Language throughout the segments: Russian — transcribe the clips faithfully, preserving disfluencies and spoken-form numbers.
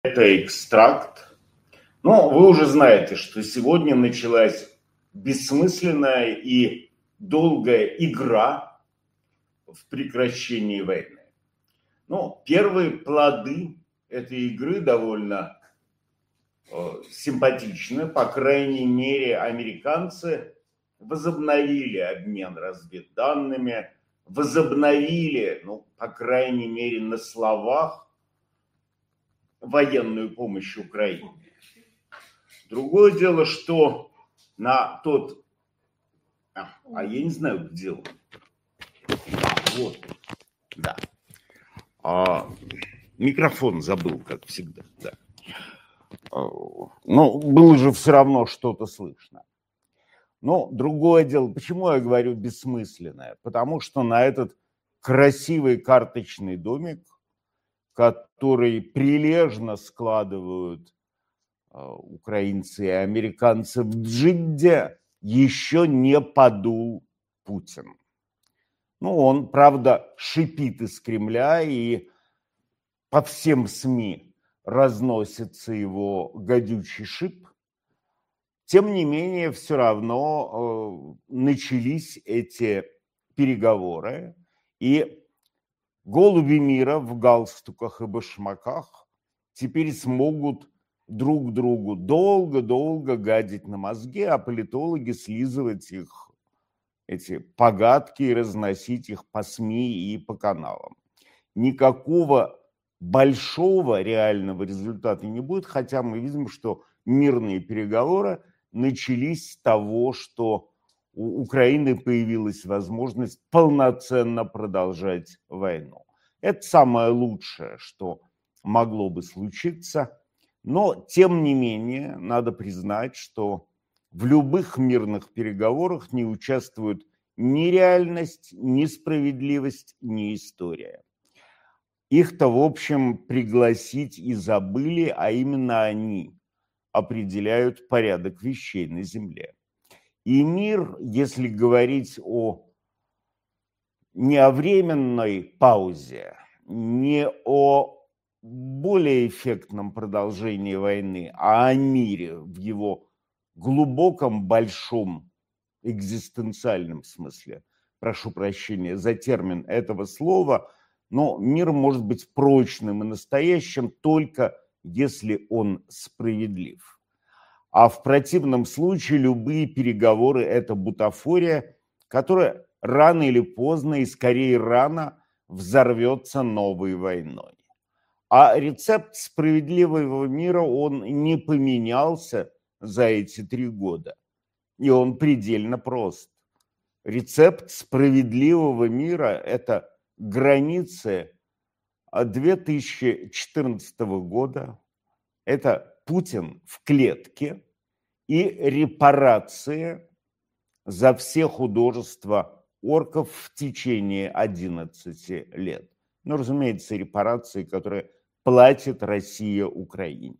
Это экстракт. Но вы уже знаете, что сегодня началась бессмысленная и долгая игра в прекращении войны. Ну, первые плоды этой игры довольно э, симпатичны. По крайней мере, американцы возобновили обмен разведданными, возобновили, ну, по крайней мере, на словах, военную помощь Украине. Другое дело, что на тот... А, а я не знаю, где он. Вот. Да. А, микрофон забыл, как всегда. Да. А, но было же все равно что-то слышно. Но другое дело, почему я говорю бессмысленное? Потому что на этот красивый карточный домик, который прилежно складывают украинцы и американцы в Джидде, еще не подул Путин. Ну, он, правда, шипит из Кремля, и по всем СМИ разносится его гадючий шип. Тем не менее, все равно э, начались эти переговоры, и голуби мира в галстуках и башмаках теперь смогут друг другу долго-долго гадить на мозги, а политологи слизывать их, эти погадки, и разносить их по СМИ и по каналам. Никакого большого реального результата не будет, хотя мы видим, что мирные переговоры начались с того, что у Украины появилась возможность полноценно продолжать войну. Это самое лучшее, что могло бы случиться. Но, тем не менее, надо признать, что в любых мирных переговорах не участвуют ни реальность, ни справедливость, ни история. Их-то, в общем, пригласить и забыли, а именно они определяют порядок вещей на Земле. И мир, если говорить о, не о временной паузе, не о более эффектном продолжении войны, а о мире в его глубоком, большом, экзистенциальном смысле. Прошу прощения за термин этого слова, но мир может быть прочным и настоящим только если он справедлив. А в противном случае любые переговоры – это бутафория, которая рано или поздно, и скорее рано, взорвется новой войной. А рецепт справедливого мира, он не поменялся за эти три года. И он предельно прост. Рецепт справедливого мира – это границы две тысячи четырнадцатого года, это Путин в клетке и репарации за все художества орков в течение одиннадцати лет. Ну, разумеется, репарации, которые платит Россия Украине.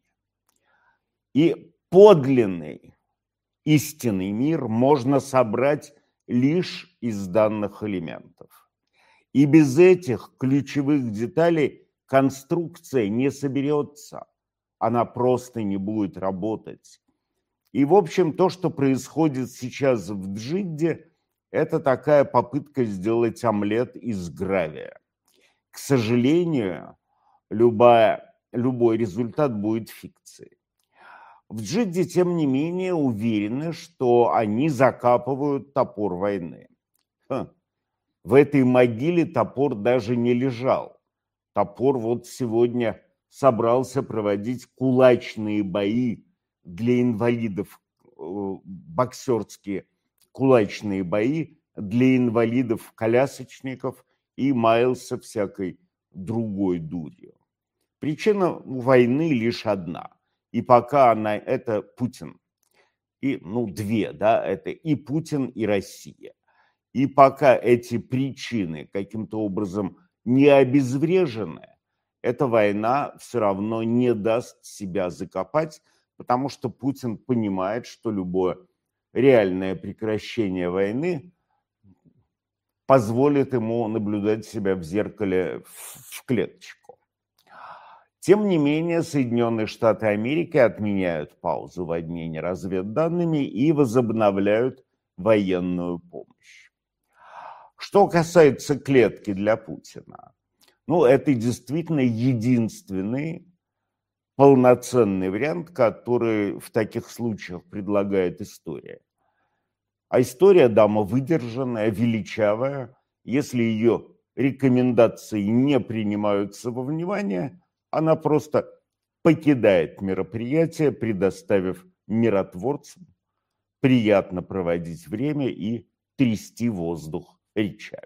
И подлинный, истинный мир можно собрать лишь из данных элементов. И без этих ключевых деталей конструкция не соберется, она просто не будет работать. И, в общем, то, что происходит сейчас в Джидде, это такая попытка сделать омлет из гравия. К сожалению, любая, любой результат будет фикцией. В Джидде, тем не менее, уверены, что они закапывают топор войны. Ха. В этой могиле топор даже не лежал. Топор вот сегодня собрался проводить кулачные бои для инвалидов, боксерские кулачные бои для инвалидов-колясочников и маялся всякой другой дурью. Причина войны лишь одна. И пока она, это Путин. И, ну, две, да, это и Путин, и Россия. И пока эти причины каким-то образом не обезврежены, эта война все равно не даст себя закопать, потому что Путин понимает, что любое реальное прекращение войны позволит ему наблюдать себя в зеркале в клеточку. Тем не менее, Соединенные Штаты Америки отменяют паузу в обмене разведданными и возобновляют военную помощь. Что касается клетки для Путина, ну, это действительно единственный полноценный вариант, который в таких случаях предлагает история. А история дама выдержанная, величавая. Если ее рекомендации не принимаются во внимание, она просто покидает мероприятие, предоставив миротворцам приятно проводить время и трясти воздух речами.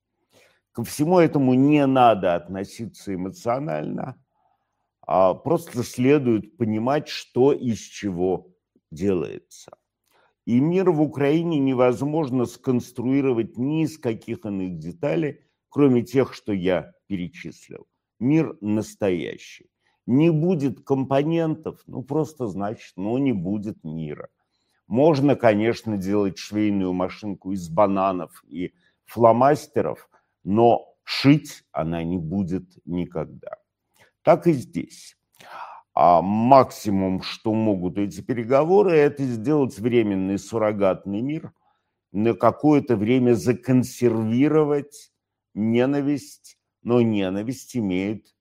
Ко всему этому не надо относиться эмоционально, а просто следует понимать, что из чего делается. И мир в Украине невозможно сконструировать ни из каких иных деталей, кроме тех, что я перечислил. Мир настоящий. Не будет компонентов, ну просто значит, ну не будет мира. Можно, конечно, делать швейную машинку из бананов и фломастеров, но шить она не будет никогда. Так и здесь. А максимум, что могут эти переговоры, это сделать временный суррогатный мир, на какое-то время законсервировать ненависть, но ненависть имеет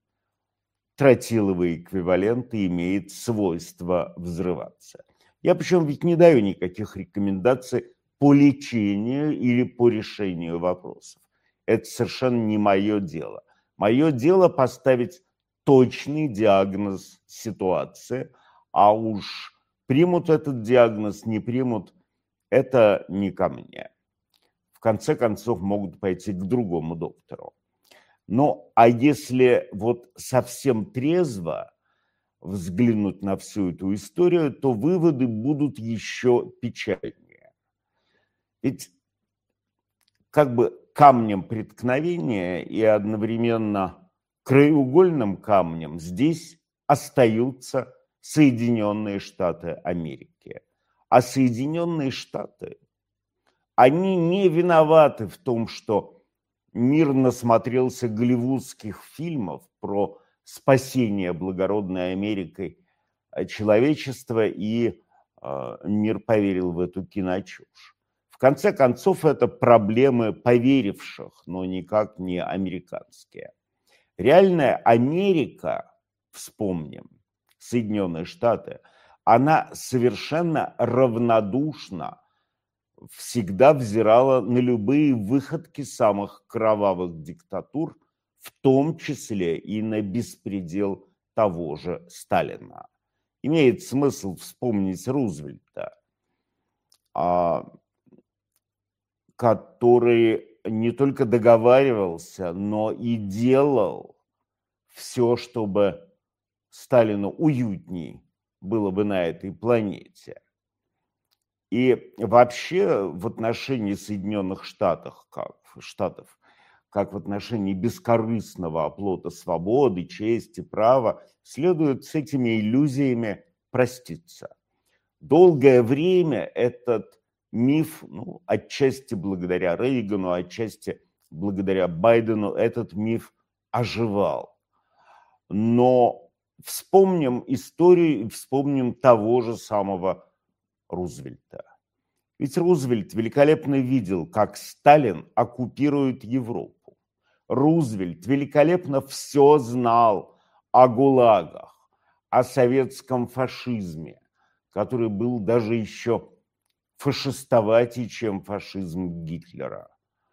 тротиловый эквивалент и имеет свойство взрываться. Я причем ведь не даю никаких рекомендаций по лечению или по решению вопросов. Это совершенно не мое дело. Мое дело поставить точный диагноз ситуации, а уж примут этот диагноз, не примут, это не ко мне. В конце концов могут пойти к другому доктору. Ну, а если вот совсем трезво взглянуть на всю эту историю, то выводы будут еще печальнее. Ведь как бы камнем преткновения и одновременно краеугольным камнем здесь остаются Соединенные Штаты Америки. А Соединенные Штаты, они не виноваты в том, что мир насмотрелся голливудских фильмов про спасение благородной Америкой человечества, и э, мир поверил в эту киночушь. В конце концов, это проблемы поверивших, но никак не американские. Реальная Америка, вспомним, Соединенные Штаты, она совершенно равнодушна, всегда взирала на любые выходки самых кровавых диктатур, в том числе и на беспредел того же Сталина. Имеет смысл вспомнить Рузвельта, который не только договаривался, но и делал все, чтобы Сталину уютней было бы на этой планете. И вообще в отношении Соединенных Штатов, как, Штатов, как в отношении бескорыстного оплота свободы, чести, права, следует с этими иллюзиями проститься. Долгое время этот миф, ну, отчасти благодаря Рейгану, отчасти благодаря Байдену, этот миф оживал. Но вспомним историю и вспомним того же самого Рузвельта. Ведь Рузвельт великолепно видел, как Сталин оккупирует Европу. Рузвельт великолепно все знал о ГУЛАГах, о советском фашизме, который был даже еще фашистоватее, чем фашизм Гитлера.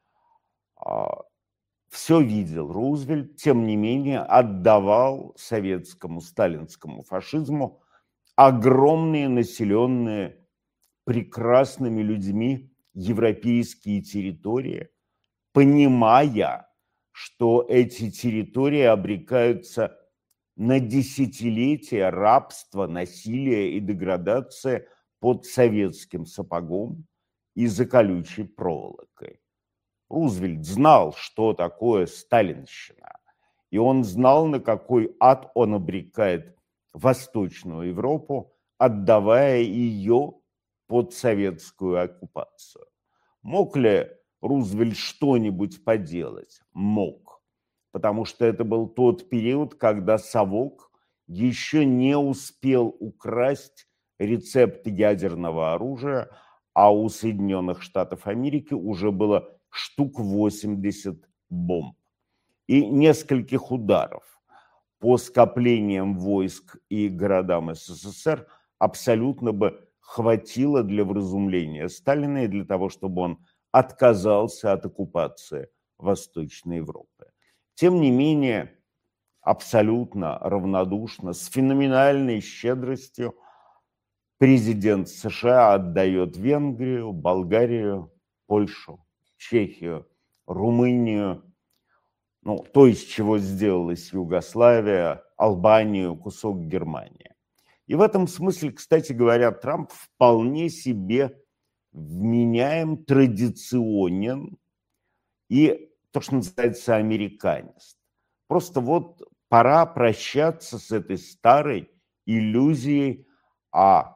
Все видел Рузвельт, тем не менее отдавал советскому сталинскому фашизму огромные населенные прекрасными людьми европейские территории, понимая, что эти территории обрекаются на десятилетия рабства, насилия и деградации под советским сапогом и за колючей проволокой. Рузвельт знал, что такое сталинщина, и он знал, на какой ад он обрекает Восточную Европу, отдавая ее под советскую оккупацию. Мог ли Рузвельт что-нибудь поделать? Мог, потому что это был тот период, когда совок еще не успел украсть рецепт ядерного оружия, а у Соединенных Штатов Америки уже было штук восемьдесят бомб и нескольких ударов по скоплениям войск и городам СССР абсолютно бы хватило для вразумления Сталина и для того, чтобы он отказался от оккупации Восточной Европы. Тем не менее, абсолютно равнодушно, с феноменальной щедростью президент США отдает Венгрию, Болгарию, Польшу, Чехию, Румынию, ну, то, из чего сделалась Югославия, Албанию, кусок Германии. И в этом смысле, кстати говоря, Трамп вполне себе вменяем, традиционен и то, что называется, американист. Просто вот пора прощаться с этой старой иллюзией о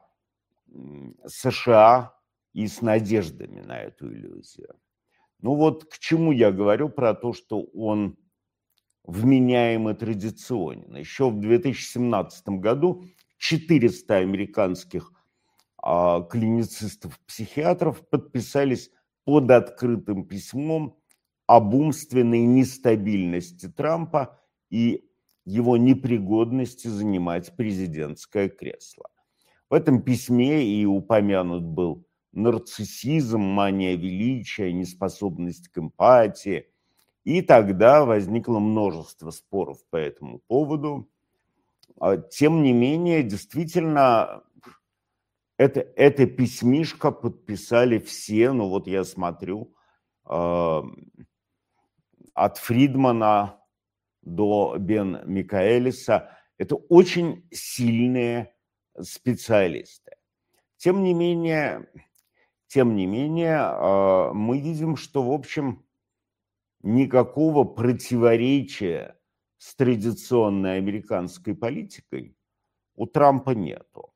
США и с надеждами на эту иллюзию. Ну вот к чему я говорю про то, что он вменяем и традиционен. Еще в две тысячи семнадцатом году четыреста американских а, клиницистов-психиатров подписались под открытым письмом об умственной нестабильности Трампа и его непригодности занимать президентское кресло. В этом письме и упомянут был нарциссизм, мания величия, неспособность к эмпатии. И тогда возникло множество споров по этому поводу. Тем не менее, действительно, это, это письмишко подписали все, ну вот я смотрю, э, от Фридмана до Бен Микаэлиса. Это очень сильные специалисты. Тем не менее, тем не менее, э, мы видим, что, в общем, никакого противоречия с традиционной американской политикой у Трампа нету.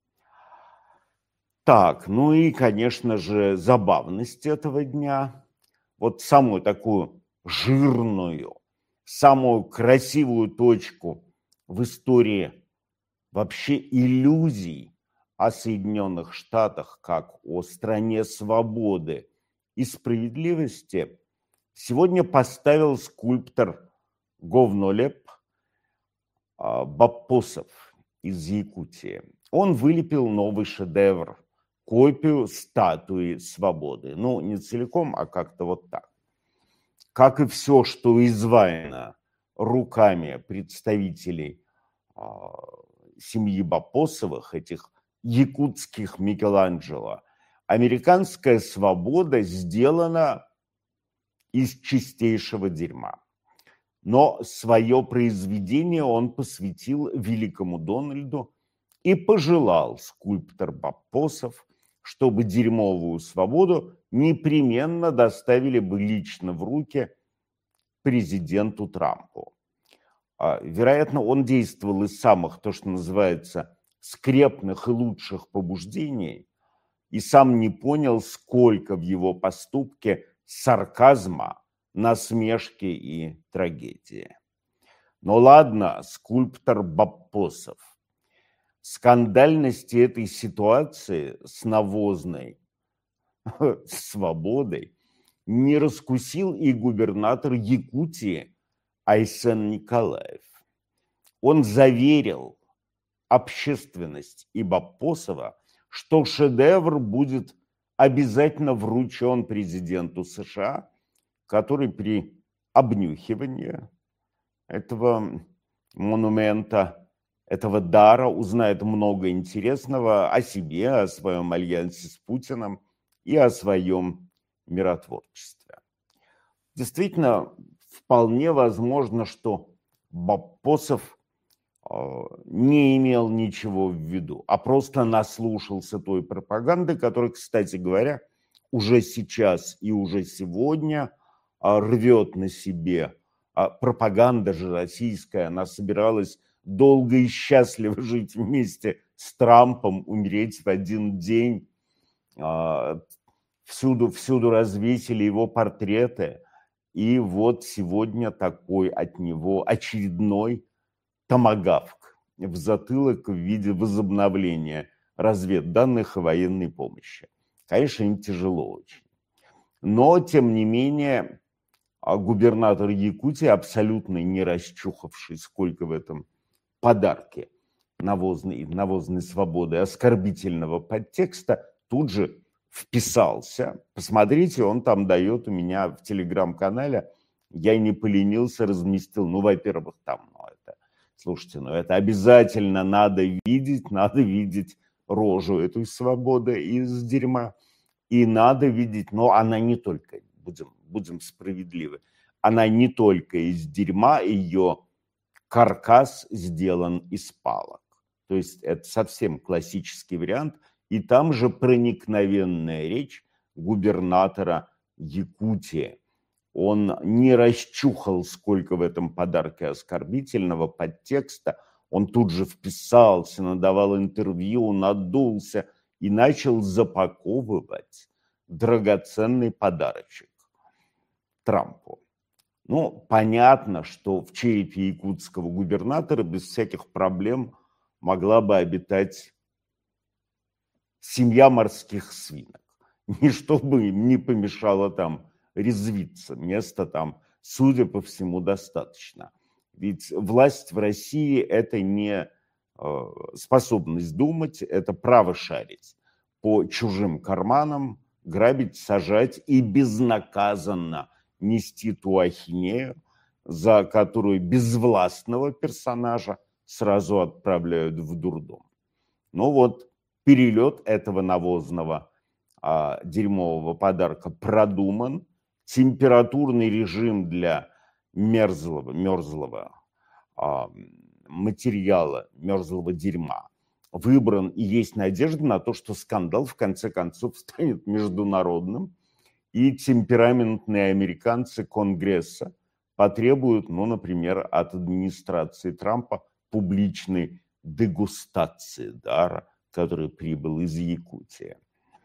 Так, ну и, конечно же, забавность этого дня. Вот самую такую жирную, самую красивую точку в истории вообще иллюзий о Соединенных Штатах как о стране свободы и справедливости сегодня поставил скульптор Говнолеп Баппосов из Якутии. Он вылепил новый шедевр, копию статуи свободы. Ну, не целиком, а как-то вот так. Как и все, что изваяно руками представителей семьи Баппосовых, этих якутских Микеланджело, американская свобода сделана из чистейшего дерьма. Но свое произведение он посвятил великому Дональду и пожелал скульптор Баппосов, чтобы дерьмовую свободу непременно доставили бы лично в руки президенту Трампу. Вероятно, он действовал из самых, то, что называется, скрепных и лучших побуждений, и сам не понял, сколько в его поступке сарказма, насмешки и трагедии. Но ладно, скульптор Баппосов. Скандальности этой ситуации с навозной свободой не раскусил и губернатор Якутии Айсен Николаев. Он заверил общественность и Баппосова, что шедевр будет обязательно вручен президенту США, который при обнюхивании этого монумента, этого дара узнает много интересного о себе, о своем альянсе с Путиным и о своем миротворчестве. Действительно, вполне возможно, что Баппосов не имел ничего в виду, а просто наслушался той пропаганды, которая, кстати говоря, уже сейчас и уже сегодня рвет на себе. Пропаганда же российская, она собиралась долго и счастливо жить вместе с Трампом, умереть в один день. Всюду, всюду развесили его портреты. И вот сегодня такой от него очередной томагавк в затылок в виде возобновления разведданных и военной помощи. Конечно, им тяжело очень. Но, тем не менее, губернатор Якутии, абсолютно не расчухавший, сколько в этом подарке навозной, навозной свободы, оскорбительного подтекста, тут же вписался. Посмотрите, он там дает у меня в телеграм-канале, я не поленился, разместил. Ну, во-первых, там, ну, это, слушайте, ну, это обязательно надо видеть, надо видеть рожу этой свободы из дерьма. И надо видеть, но она не только, будем, будем справедливы, она не только из дерьма, ее каркас сделан из палок. То есть это совсем классический вариант. И там же проникновенная речь губернатора Якутии. Он не расчухал, сколько в этом подарке оскорбительного подтекста. Он тут же вписался, надавал интервью, надулся и начал запаковывать драгоценный подарочек Трампу. Ну, понятно, что в черепе якутского губернатора без всяких проблем могла бы обитать семья морских свинок. И чтобы им не помешало там резвиться. Места там, судя по всему, достаточно. Ведь власть в России – это не э, способность думать, это право шарить по чужим карманам, грабить, сажать и безнаказанно нести ту ахинею, за которую безвластного персонажа сразу отправляют в дурдом. Ну вот, перелет этого навозного а, дерьмового подарка продуман, температурный режим для мерзлого, мерзлого а, материала, мерзлого дерьма выбран, и есть надежда на то, что скандал в конце концов станет международным, и темпераментные американцы Конгресса потребуют, ну, например, от администрации Трампа публичной дегустации дара, который прибыл из Якутии.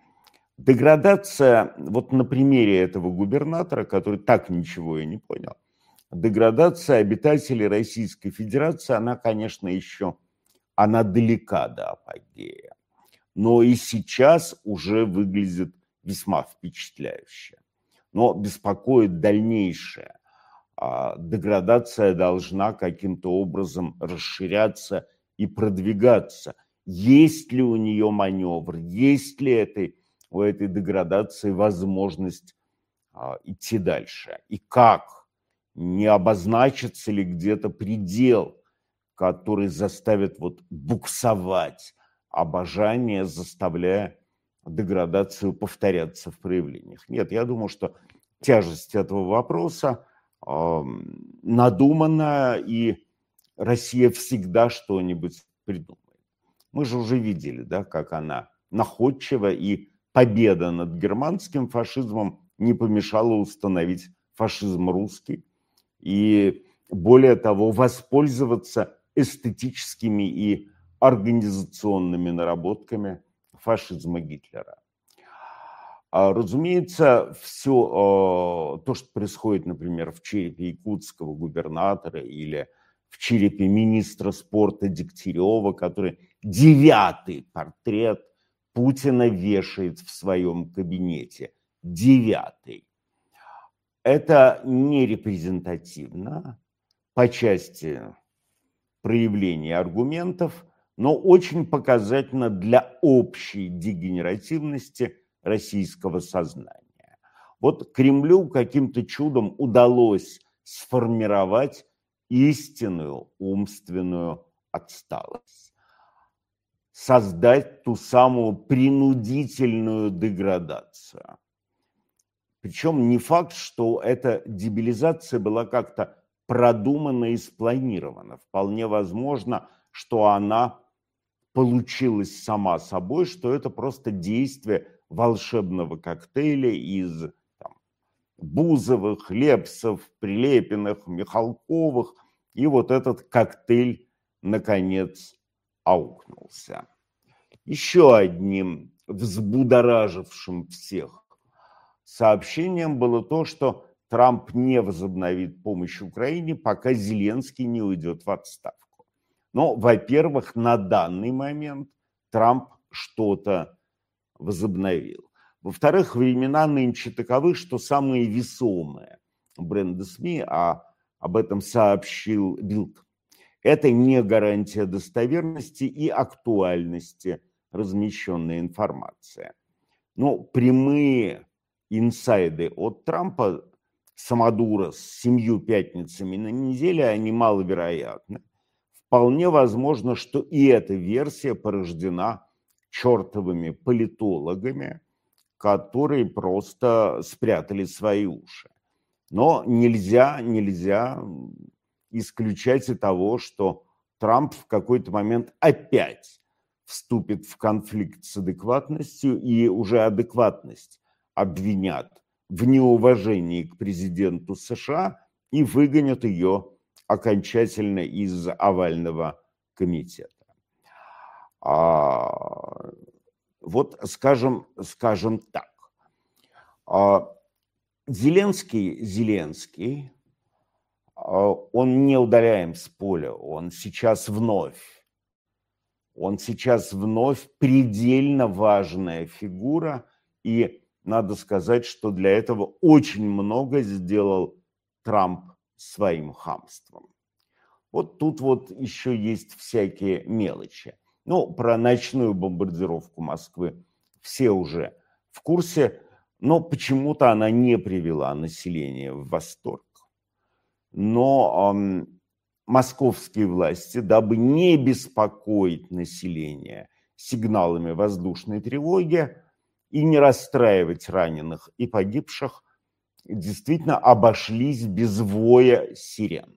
Деградация, вот на примере этого губернатора, который так ничего и не понял, деградация обитателей Российской Федерации, она, конечно, еще, она далека до апогея, но и сейчас уже выглядит весьма впечатляюще. Но беспокоит дальнейшее. А, деградация должна каким-то образом расширяться и продвигаться. Есть ли у нее маневр, есть ли этой, у этой деградации возможность а, идти дальше? И как? Не обозначится ли где-то предел, который заставит вот буксовать обожание, заставляя деградацию повторяться в проявлениях? Нет, я думаю, что тяжесть этого вопроса э, надуманная, и Россия всегда что-нибудь придумает. Мы же уже видели, да, как она находчива, и победа над германским фашизмом не помешала установить фашизм русский, и более того, воспользоваться эстетическими и организационными наработками фашизма Гитлера. Разумеется, все то, что происходит, например, в черепе якутского губернатора или в черепе министра спорта Дегтярева, который девятый портрет Путина вешает в своем кабинете. Девятый. Это не репрезентативно по части проявления аргументов, но очень показательно для общей дегенеративности российского сознания. Вот Кремлю каким-то чудом удалось сформировать истинную умственную отсталость, создать ту самую принудительную деградацию. Причем не факт, что эта дебилизация была как-то продумана и спланирована. Вполне возможно, что она получилась сама собой, что это просто действие волшебного коктейля из там, Бузовых, Лепсов, Прилепиных, Михалковых. И вот этот коктейль, наконец, аукнулся. Еще одним взбудоражившим всех сообщением было то, что Трамп не возобновит помощь Украине, пока Зеленский не уйдет в отставку. Но, во-первых, на данный момент Трамп что-то возобновил. Во-вторых, времена нынче таковы, что самые весомые бренды СМИ, а об этом сообщил Билд, это не гарантия достоверности и актуальности размещенной информации. Но прямые инсайды от Трампа, самодура с семью пятницами на неделе, они маловероятны. Вполне возможно, что и эта версия порождена чертовыми политологами, которые просто спрятали свои уши. Но нельзя, нельзя исключать и того, что Трамп в какой-то момент опять вступит в конфликт с адекватностью, и уже адекватность обвинят в неуважении к президенту США и выгонят ее окончательно из овального комитета. А, вот скажем, скажем так. А, Зеленский, Зеленский, он не удаляем с поля, он сейчас вновь, он сейчас вновь предельно важная фигура, и надо сказать, что для этого очень много сделал Трамп своим хамством. Вот тут вот еще есть всякие мелочи. Ну, про ночную бомбардировку Москвы все уже в курсе, но почему-то она не привела население в восторг. Но эм, московские власти, дабы не беспокоить население сигналами воздушной тревоги и не расстраивать раненых и погибших, действительно обошлись без воя сирен.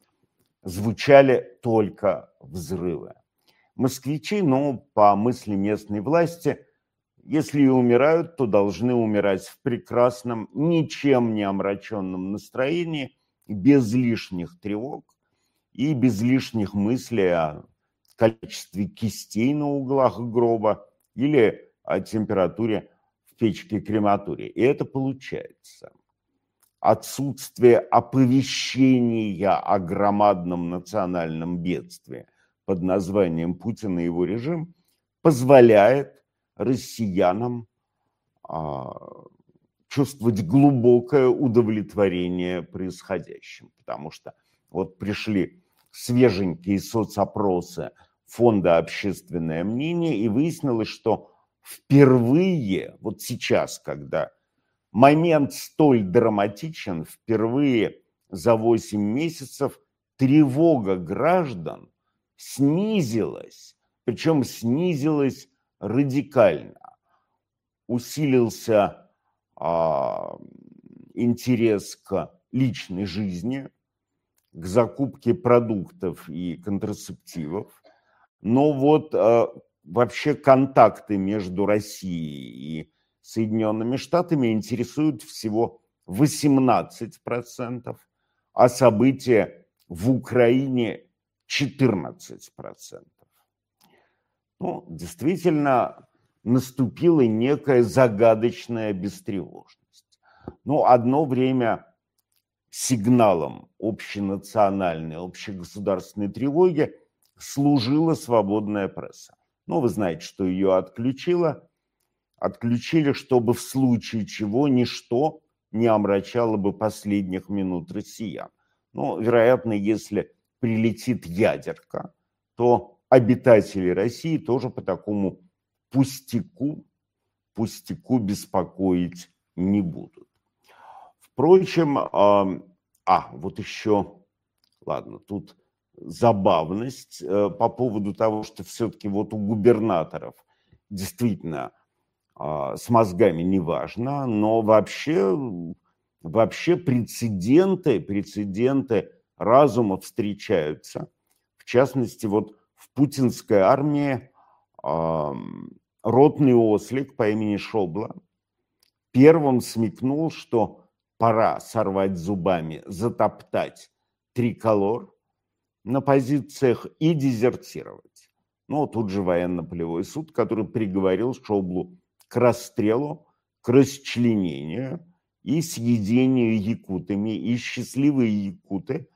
Звучали только взрывы. Москвичи, ну, по мысли местной власти, если и умирают, то должны умирать в прекрасном, ничем не омраченном настроении, без лишних тревог и без лишних мыслей о количестве кистей на углах гроба или о температуре в печке крематория. И это получается. Отсутствие оповещения о громадном национальном бедствии под названием Путин и его режим позволяет россиянам а, чувствовать глубокое удовлетворение происходящим. Потому что вот пришли свеженькие соцопросы Фонда «Общественное мнение», и выяснилось, что впервые, вот сейчас, когда момент столь драматичен, впервые за восемь месяцев тревога граждан снизилась, причем снизилась радикально. Усилился а, интерес к личной жизни, к закупке продуктов и контрацептивов. Но вот а, вообще контакты между Россией и Соединенными Штатами интересуют всего восемнадцать процентов, а события в Украине четырнадцать процентов. Ну, действительно, наступила некая загадочная бестревожность. Но одно время сигналом общенациональной, общегосударственной тревоги служила свободная пресса. Ну, вы знаете, что ее отключила. Отключили, чтобы в случае чего ничто не омрачало бы последних минут россиян. Но, вероятно, если прилетит ядерка, то обитатели России тоже по такому пустяку, пустяку беспокоить не будут. Впрочем, э, а, вот еще, ладно, тут забавность э, по поводу того, что все-таки вот у губернаторов действительно э, с мозгами не важно, но вообще, вообще прецеденты, прецеденты разума встречаются. В частности, вот в путинской армии э, ротный ослик по имени Шобла первым смекнул, что пора сорвать зубами, затоптать триколор на позициях и дезертировать. Ну, тут же военно-полевой суд, который приговорил Шоблу к расстрелу, к расчленению и съедению якутами. И счастливые якуты,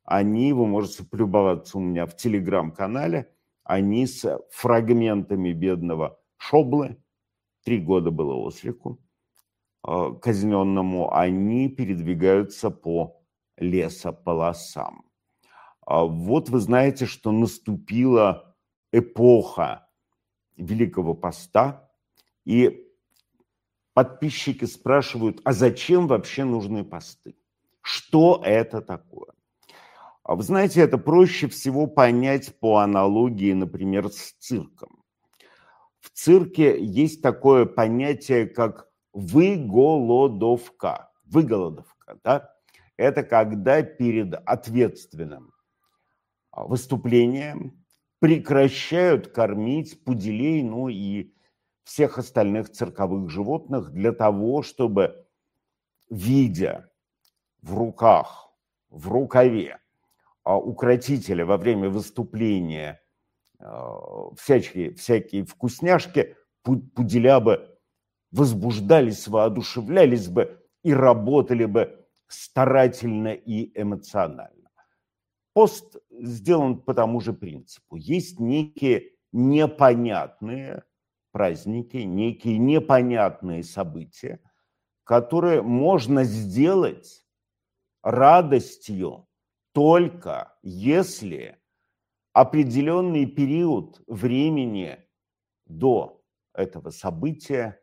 они, вы можете полюбоваться у меня в телеграм-канале, они с фрагментами бедного Шоблы, три года было ослику э, казненному, они передвигаются по лесополосам. А вот вы знаете, что наступила эпоха Великого Поста, и подписчики спрашивают, а зачем вообще нужны посты? Что это такое? А вы знаете, это проще всего понять по аналогии, например, с цирком. В цирке есть такое понятие, как выголодовка. Выголодовка, да? Это когда перед ответственным выступлением прекращают кормить пуделей, ну и всех остальных цирковых животных для того, чтобы, видя в руках, в рукаве укротителя во время выступления всякие, всякие вкусняшки, пуделя бы возбуждались, воодушевлялись бы и работали бы старательно и эмоционально. Пост сделан по тому же принципу. Есть некие непонятные праздники, некие непонятные события, которые можно сделать радостью только если определенный период времени до этого события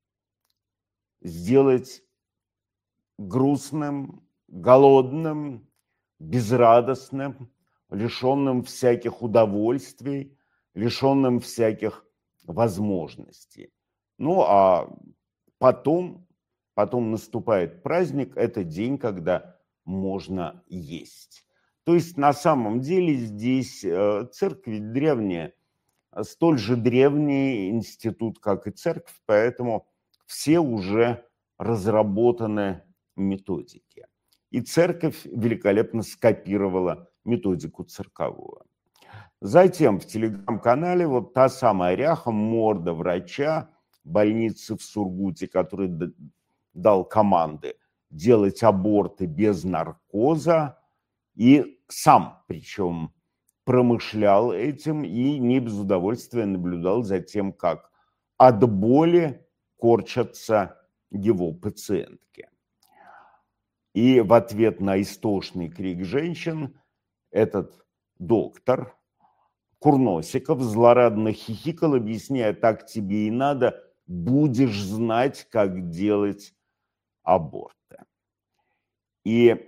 сделать грустным, голодным, безрадостным, лишенным всяких удовольствий, лишенным всяких возможностей. Ну, а потом, потом наступает праздник, это день, когда можно есть. То есть на самом деле здесь церковь ведь древняя, столь же древний институт, как и церковь, поэтому все уже разработаны методики. И церковь великолепно скопировала методику цирковую. Затем в телеграм-канале вот та самая ряха, морда врача больницы в Сургуте, который дал команды делать аборты без наркоза, и сам, причем, промышлял этим и не без удовольствия наблюдал за тем, как от боли корчатся его пациентки. И в ответ на истошный крик женщин этот доктор Курносиков злорадно хихикал, объясняя, так тебе и надо, будешь знать, как делать аборты. И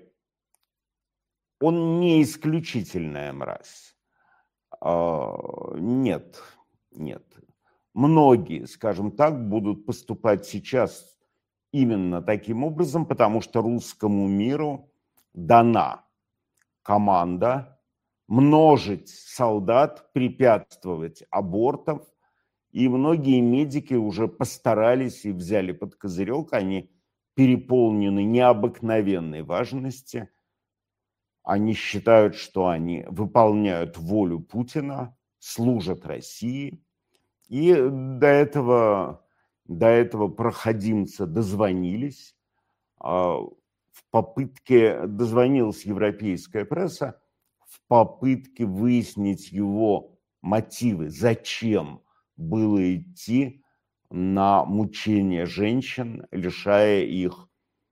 он не исключительная мразь. Нет, нет. Многие, скажем так, будут поступать сейчас именно таким образом, потому что русскому миру дана команда множить солдат, препятствовать абортам, и многие медики уже постарались и взяли под козырек, они переполнены необыкновенной важности, они считают, что они выполняют волю Путина, служат России, и до этого, до этого проходимца дозвонились, в попытке, дозвонилась европейская пресса, в попытке выяснить его мотивы, зачем было идти на мучение женщин, лишая их,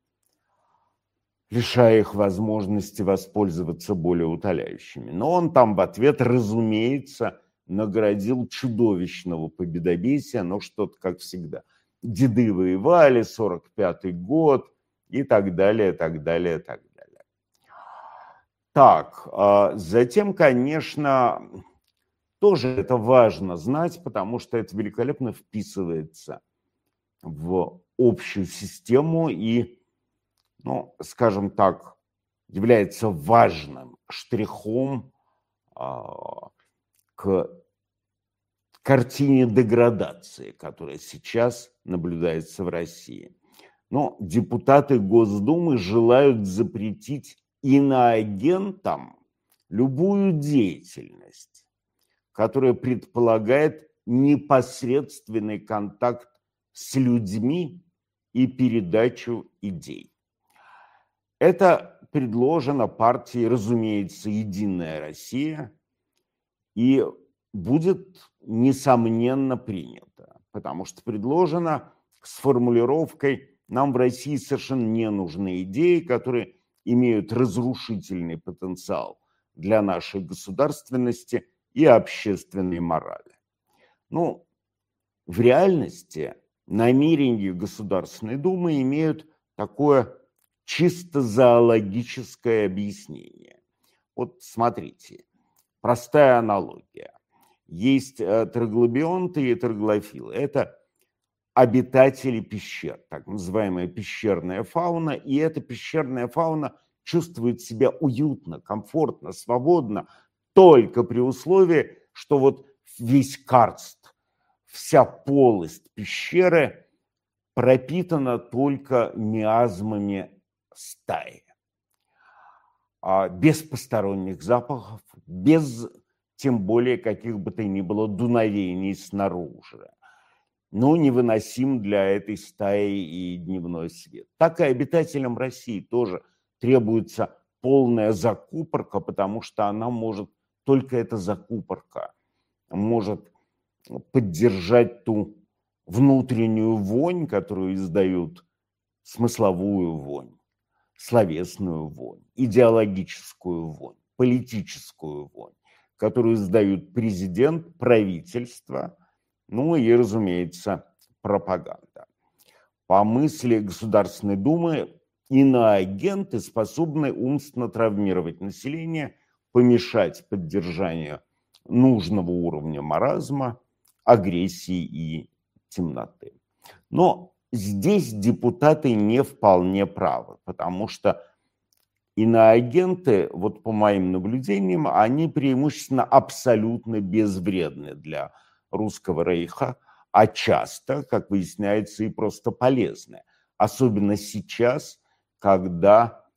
лишая их возможности воспользоваться болеутоляющими. Но он там в ответ, разумеется, наградил чудовищного победобесия, но что-то, как всегда, деды воевали, сорок пятый год и так далее, так далее, так далее. Так, затем, конечно, тоже это важно знать, потому что это великолепно вписывается в общую систему и, ну, скажем так, является важным штрихом а, к картине деградации, которая сейчас наблюдается в России. Но депутаты Госдумы желают запретить иноагентам любую деятельность, которая предполагает непосредственный контакт с людьми и передачу идей. Это предложено партией, разумеется, «Единая Россия» и будет, несомненно, принято, потому что предложено с формулировкой «нам в России совершенно не нужны идеи, которые имеют разрушительный потенциал для нашей государственности и общественной морали». Ну, в реальности намерения Государственной Думы имеют такое чисто зоологическое объяснение. Вот смотрите, простая аналогия. Есть троглобионты и троглофилы. Это обитатели пещер, так называемая пещерная фауна. И эта пещерная фауна чувствует себя уютно, комфортно, свободно, только при условии, что вот весь карст, вся полость пещеры пропитана только миазмами стаи. Без посторонних запахов, без тем более каких бы то ни было дуновений снаружи. Но невыносим для этой стаи и дневной свет. Так и обитателям России тоже требуется полная закупорка, потому что она может, только эта закупорка может поддержать ту внутреннюю вонь, которую издают, смысловую вонь, словесную вонь, идеологическую вонь, политическую вонь, которую издают президент, правительство, ну и, разумеется, пропаганда. По мысли Государственной Думы, иноагенты способны умственно травмировать население, помешать поддержанию нужного уровня маразма, агрессии и темноты. Но здесь депутаты не вполне правы, потому что иноагенты, вот по моим наблюдениям, они преимущественно абсолютно безвредны для Русского Рейха, а часто, как выясняется, и просто полезны. Особенно сейчас, когда,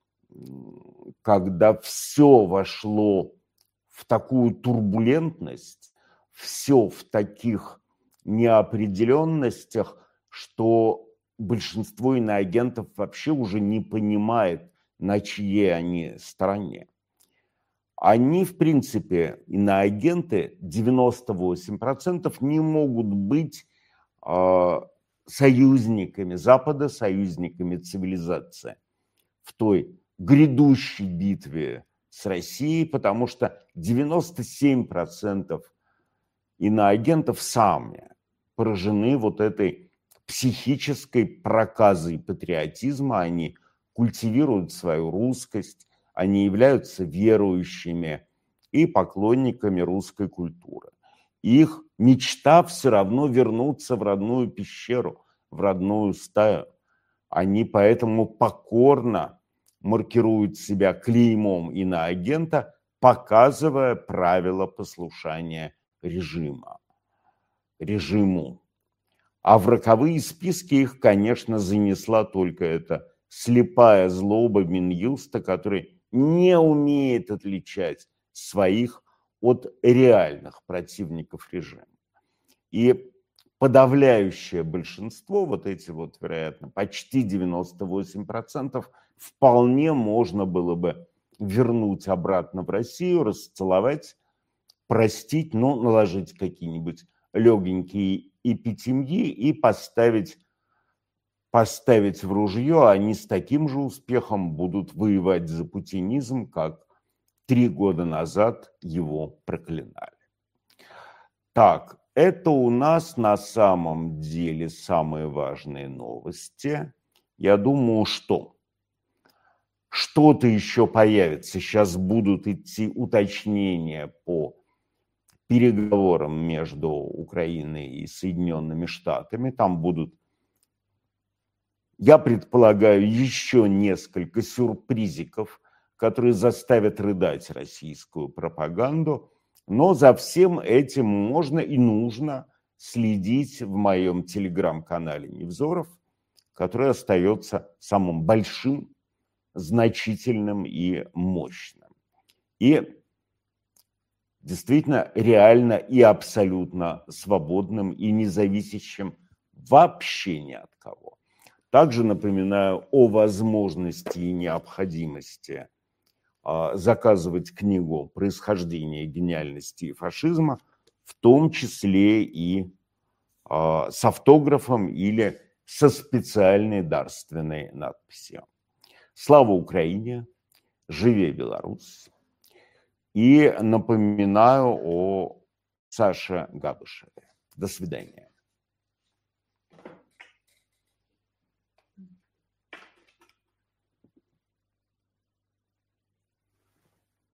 когда все вошло в такую турбулентность, все в таких неопределенностях, что большинство иноагентов вообще уже не понимает, на чьей они стороне. Они, в принципе, иноагенты, девяносто восемь процентов не могут быть э, союзниками Запада, союзниками цивилизации в той грядущей битве с Россией, потому что девяносто семь процентов иноагентов сами поражены вот этой психической проказой патриотизма, они культивируют свою русскость, они являются верующими и поклонниками русской культуры. Их мечта все равно вернуться в родную пещеру, в родную стаю. Они поэтому покорно маркируют себя клеймом иноагента, показывая правила послушания режима, режиму. А в роковые списки их, конечно, занесла только эта слепая злоба Минюста, который не умеет отличать своих от реальных противников режима. И подавляющее большинство, вот эти вот, вероятно, почти девяносто восемь процентов, вполне можно было бы вернуть обратно в Россию, расцеловать, простить, ну, наложить какие-нибудь легенькие эпитемьи и поставить, поставить в ружье. Они с таким же успехом будут воевать за путинизм, как три года назад его проклинали. Так, это у нас на самом деле самые важные новости. Я думаю, что что-то еще появится. Сейчас будут идти уточнения по переговорам между Украиной и Соединенными Штатами. Там будут, я предполагаю, еще несколько сюрпризиков, которые заставят рыдать российскую пропаганду. Но за всем этим можно и нужно следить в моем телеграм-канале Невзоров, который остается самым большим, значительным и мощным. И действительно реально и абсолютно свободным и независящим вообще ни от кого. Также напоминаю о возможности и необходимости заказывать книгу «Происхождение гениальности и фашизма», в том числе и с автографом или со специальной дарственной надписью. Слава Украине! Живе Беларусь! И напоминаю о Саше Габышеве. До свидания.